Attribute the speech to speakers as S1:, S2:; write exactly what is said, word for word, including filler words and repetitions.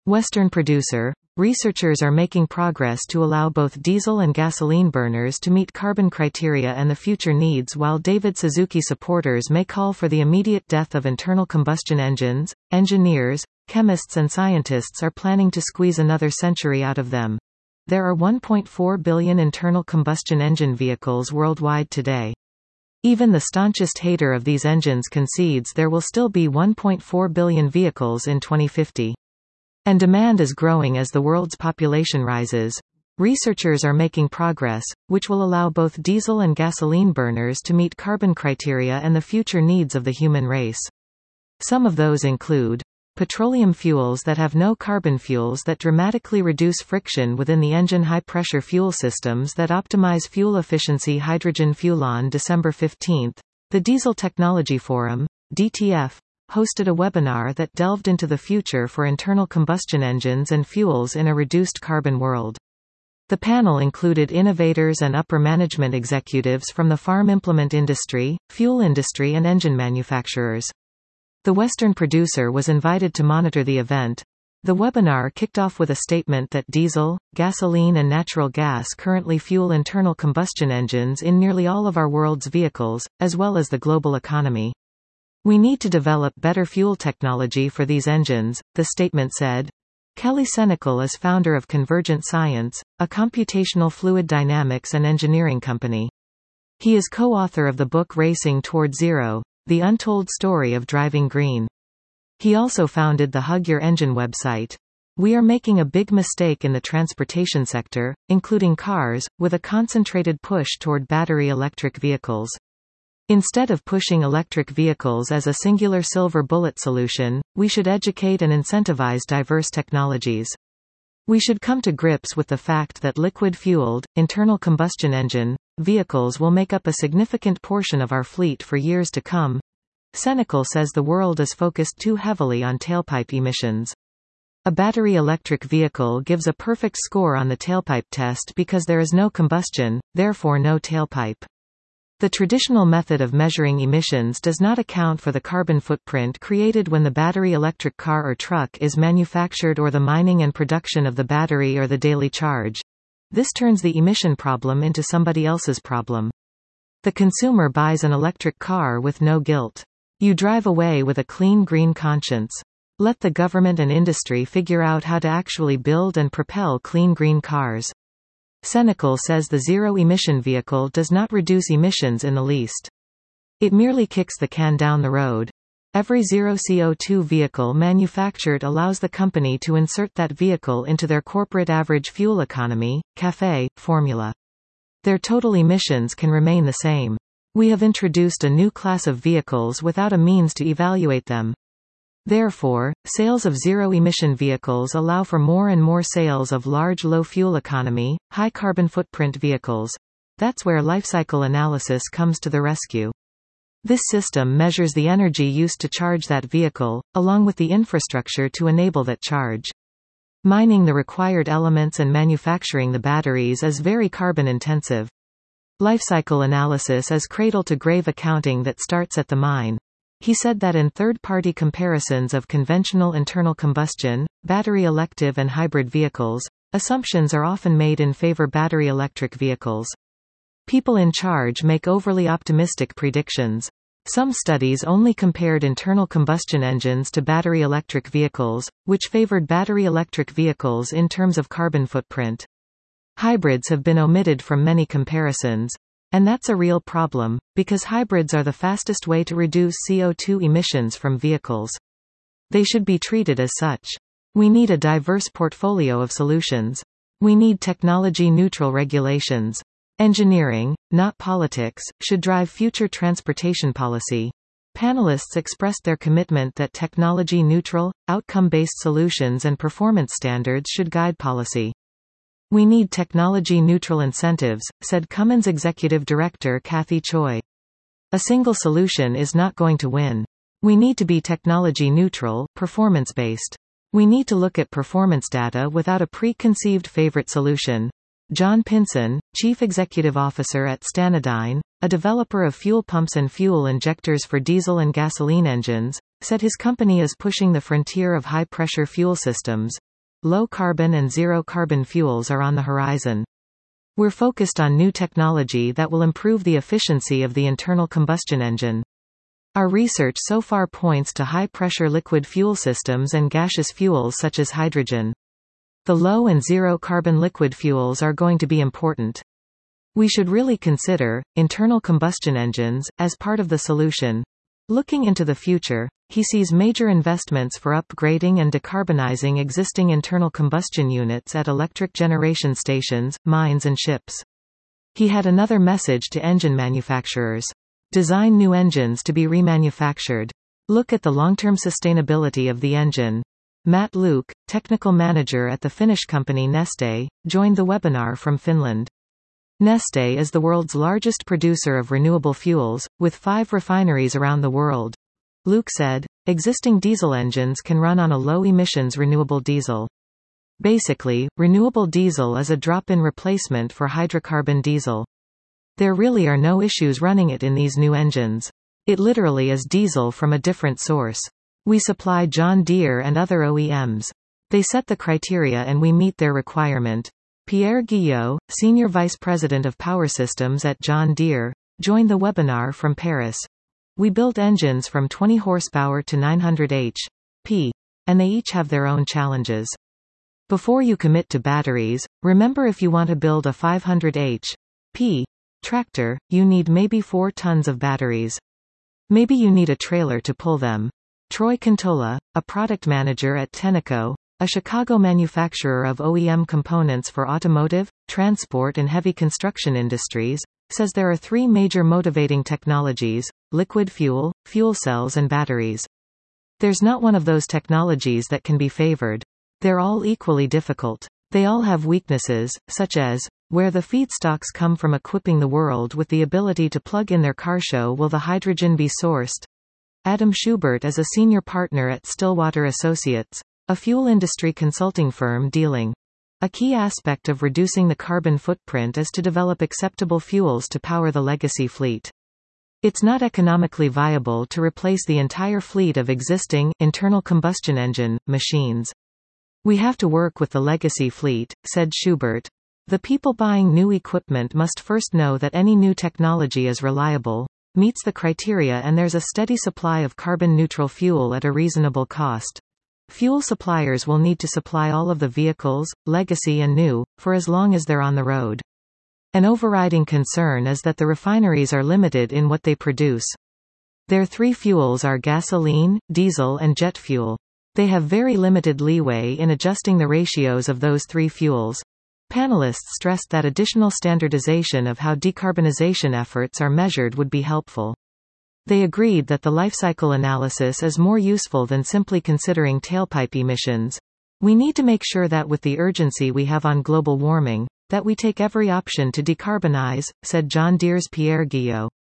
S1: Western producer. Researchers are making progress to allow both diesel and gasoline burners to meet carbon criteria and the future needs, while David Suzuki supporters may call for the immediate death of internal combustion engines. Engineers, chemists and scientists are planning to squeeze another century out of them. There are one point four billion internal combustion engine vehicles worldwide today. Even the staunchest hater of these engines concedes there will still be one point four billion vehicles in twenty fifty. And demand is growing as the world's population rises. Researchers are making progress, which will allow both diesel and gasoline burners to meet carbon criteria and the future needs of the human race. Some of those include petroleum fuels that have no carbon, fuels that dramatically reduce friction within the engine, high-pressure fuel systems that optimize fuel efficiency. Hydrogen fuel. On December fifteenth, the Diesel Technology Forum, D T F, hosted a webinar that delved into the future for internal combustion engines and fuels in a reduced carbon world. The panel included innovators and upper management executives from the farm implement industry, fuel industry and engine manufacturers. The Western producer was invited to monitor the event. The webinar kicked off with a statement that diesel, gasoline and natural gas currently fuel internal combustion engines in nearly all of our world's vehicles, as well as the global economy. We need to develop better fuel technology for these engines, the statement said. Kelly Senecal is founder of Convergent Science, a computational fluid dynamics and engineering company. He is co-author of the book Racing Toward Zero: The Untold Story of Driving Green. He also founded the Hug Your Engine website. We are making a big mistake in the transportation sector, including cars, with a concentrated push toward battery electric vehicles. Instead of pushing electric vehicles as a singular silver bullet solution, we should educate and incentivize diverse technologies. We should come to grips with the fact that liquid-fueled, internal combustion engine vehicles will make up a significant portion of our fleet for years to come. Senecal says the world is focused too heavily on tailpipe emissions. A battery electric vehicle gives a perfect score on the tailpipe test because there is no combustion, therefore no tailpipe. The traditional method of measuring emissions does not account for the carbon footprint created when the battery electric car or truck is manufactured, or the mining and production of the battery, or the daily charge. This turns the emission problem into somebody else's problem. The consumer buys an electric car with no guilt. You drive away with a clean green conscience. Let the government and industry figure out how to actually build and propel clean green cars. Senecal says the zero-emission vehicle does not reduce emissions in the least. It merely kicks the can down the road. Every zero C O two vehicle manufactured allows the company to insert that vehicle into their corporate average fuel economy, CAFE, formula. Their total emissions can remain the same. We have introduced a new class of vehicles without a means to evaluate them. Therefore, sales of zero-emission vehicles allow for more and more sales of large low-fuel economy, high-carbon footprint vehicles. That's where lifecycle analysis comes to the rescue. This system measures the energy used to charge that vehicle, along with the infrastructure to enable that charge. Mining the required elements and manufacturing the batteries is very carbon-intensive. Lifecycle analysis is cradle-to-grave accounting that starts at the mine. He said that in third-party comparisons of conventional internal combustion, battery electric and hybrid vehicles, assumptions are often made in favor battery electric vehicles. People in charge make overly optimistic predictions. Some studies only compared internal combustion engines to battery electric vehicles, which favored battery electric vehicles in terms of carbon footprint. Hybrids have been omitted from many comparisons. And that's a real problem, because hybrids are the fastest way to reduce C O two emissions from vehicles. They should be treated as such. We need a diverse portfolio of solutions. We need technology-neutral regulations. Engineering, not politics, should drive future transportation policy. Panelists expressed their commitment that technology-neutral, outcome-based solutions and performance standards should guide policy. We need technology-neutral incentives, said Cummins Executive Director Kathy Choi. A single solution is not going to win. We need to be technology-neutral, performance-based. We need to look at performance data without a preconceived favorite solution. John Pinson, Chief Executive Officer at Stanadyne, a developer of fuel pumps and fuel injectors for diesel and gasoline engines, said his company is pushing the frontier of high-pressure fuel systems. low-carbon and zero-carbon fuels are on the horizon. We're focused on new technology that will improve the efficiency of the internal combustion engine. Our research so far points to high-pressure liquid fuel systems and gaseous fuels such as hydrogen. The low and zero-carbon liquid fuels are going to be important. We should really consider internal combustion engines as part of the solution. Looking into the future, he sees major investments for upgrading and decarbonizing existing internal combustion units at electric generation stations, mines and ships. He had another message to engine manufacturers. Design new engines to be remanufactured. Look at the long-term sustainability of the engine. Matt Luke, technical manager at the Finnish company Neste, joined the webinar from Finland. Neste is the world's largest producer of renewable fuels, with five refineries around the world. Luke said, existing diesel engines can run on a low-emissions renewable diesel. Basically, renewable diesel is a drop-in replacement for hydrocarbon diesel. There really are no issues running it in these new engines. It literally is diesel from a different source. We supply John Deere and other O E Ms. They set the criteria and we meet their requirement. Pierre Guillot, Senior Vice President of Power Systems at John Deere, joined the webinar from Paris. We built engines from twenty horsepower to nine hundred horsepower peak, and they each have their own challenges. Before you commit to batteries, remember if you want to build a five hundred horsepower peak tractor, you need maybe four tons of batteries. Maybe you need a trailer to pull them. Troy Cantola, a product manager at Tenneco, a Chicago manufacturer of O E M components for automotive, transport and heavy construction industries, says there are three major motivating technologies: liquid fuel, fuel cells and batteries. There's not one of those technologies that can be favored. They're all equally difficult. They all have weaknesses, such as, where the feedstocks come from. Equipping the world with the ability to plug in their car. Show will the hydrogen be sourced? Adam Schubert is a senior partner at Stillwater Associates, a fuel industry consulting firm dealing. A key aspect of reducing the carbon footprint is to develop acceptable fuels to power the legacy fleet. It's not economically viable to replace the entire fleet of existing internal combustion engine machines. We have to work with the legacy fleet, said Schubert. The people buying new equipment must first know that any new technology is reliable, meets the criteria, and there's a steady supply of carbon-neutral fuel at a reasonable cost. Fuel suppliers will need to supply all of the vehicles, legacy and new, for as long as they're on the road. An overriding concern is that the refineries are limited in what they produce. Their three fuels are gasoline, diesel and jet fuel. They have very limited leeway in adjusting the ratios of those three fuels. Panelists stressed that additional standardization of how decarbonization efforts are measured would be helpful. They agreed that the lifecycle analysis is more useful than simply considering tailpipe emissions. We need to make sure that with the urgency we have on global warming, that we take every option to decarbonize, said John Deere's Pierre Guillot.